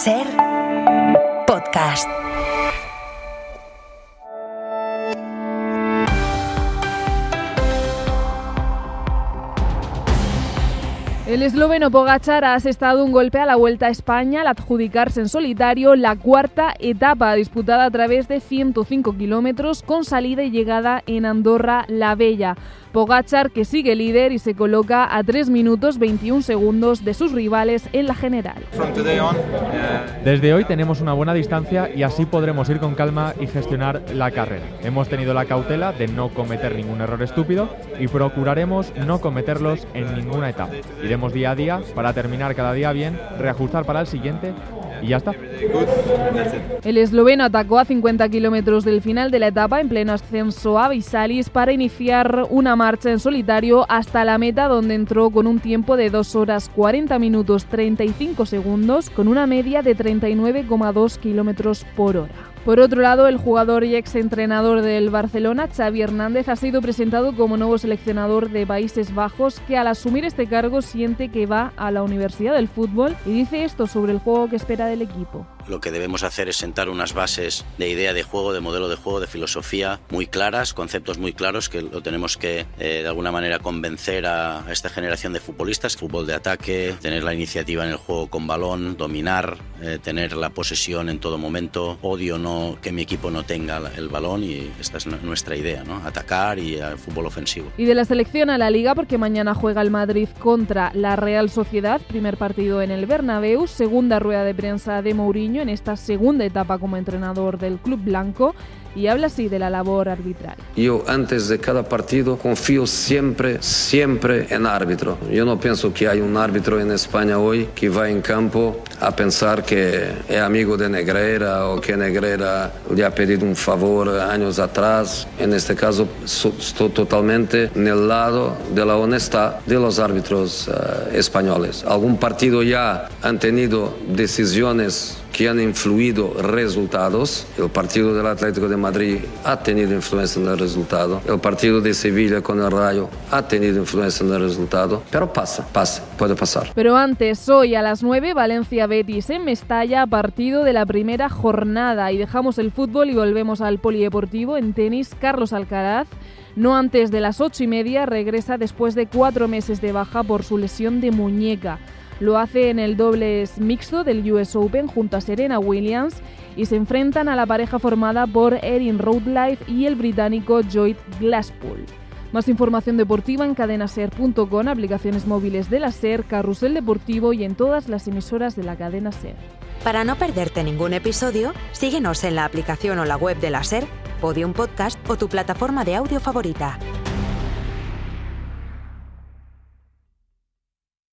Ser podcast. El esloveno Pogačar ha asestado un golpe a la Vuelta a España al adjudicarse en solitario la cuarta etapa disputada a través de 105 kilómetros con salida y llegada en Andorra la Vella. Pogačar, que sigue líder y se coloca a 3 minutos 21 segundos de sus rivales en la general. Desde hoy tenemos una buena distancia y así podremos ir con calma y gestionar la carrera. Hemos tenido la cautela de no cometer ningún error estúpido y procuraremos no cometerlos en ninguna etapa. Iremos día a día para terminar cada día bien, reajustar para el siguiente y ya está. El esloveno atacó a 50 kilómetros del final de la etapa en pleno ascenso a Visalis para iniciar una marcha en solitario hasta la meta, donde entró con un tiempo de 2 horas 40 minutos 35 segundos con una media de 39,2 kilómetros por hora. Por otro lado, el jugador y exentrenador del Barcelona, Xavi Hernández, ha sido presentado como nuevo seleccionador de Países Bajos, que al asumir este cargo siente que va a la Universidad del Fútbol y dice esto sobre el juego que espera del equipo. Lo que debemos hacer es sentar unas bases de idea de juego, de modelo de juego, de filosofía muy claras, conceptos muy claros que lo tenemos que de alguna manera convencer a esta generación de futbolistas. Fútbol de ataque, tener la iniciativa en el juego con balón, dominar, tener la posesión en todo momento, odio no que mi equipo no tenga el balón y esta es nuestra idea, ¿no? Atacar y al fútbol ofensivo. Y de la selección a la Liga, porque mañana juega el Madrid contra la Real Sociedad, primer partido en el Bernabéu, segunda rueda de prensa de Mourinho en esta segunda etapa como entrenador del club blanco, y habla así de la labor arbitral. Yo antes de cada partido confío siempre en árbitro. Yo no pienso que hay un árbitro en España hoy que va en campo a pensar que es amigo de Negreira o que Negreira le ha pedido un favor años atrás. En este caso estoy totalmente en el lado de la honestidad de los árbitros españoles. Algún partido ya han tenido decisiones que han influido resultados. El partido del Atlético de Madrid ha tenido influencia en el resultado. El partido de Sevilla con el Rayo ha tenido influencia en el resultado. Pero pasa, puede pasar. Pero antes, hoy a las 9, Valencia-Betis en Mestalla, partido de la primera jornada. Y dejamos el fútbol y volvemos al polideportivo. En tenis, Carlos Alcaraz, no antes de las 8:30, regresa después de 4 meses de baja por su lesión de muñeca. Lo hace en el dobles mixto del US Open junto a Serena Williams y se enfrentan a la pareja formada por Erin Routliffe y el británico Lloyd Glasspool. Más información deportiva en cadenaser.com, aplicaciones móviles de la SER, Carrusel Deportivo y en todas las emisoras de la cadena SER. Para no perderte ningún episodio, síguenos en la aplicación o la web de la SER, Podium Podcast o tu plataforma de audio favorita.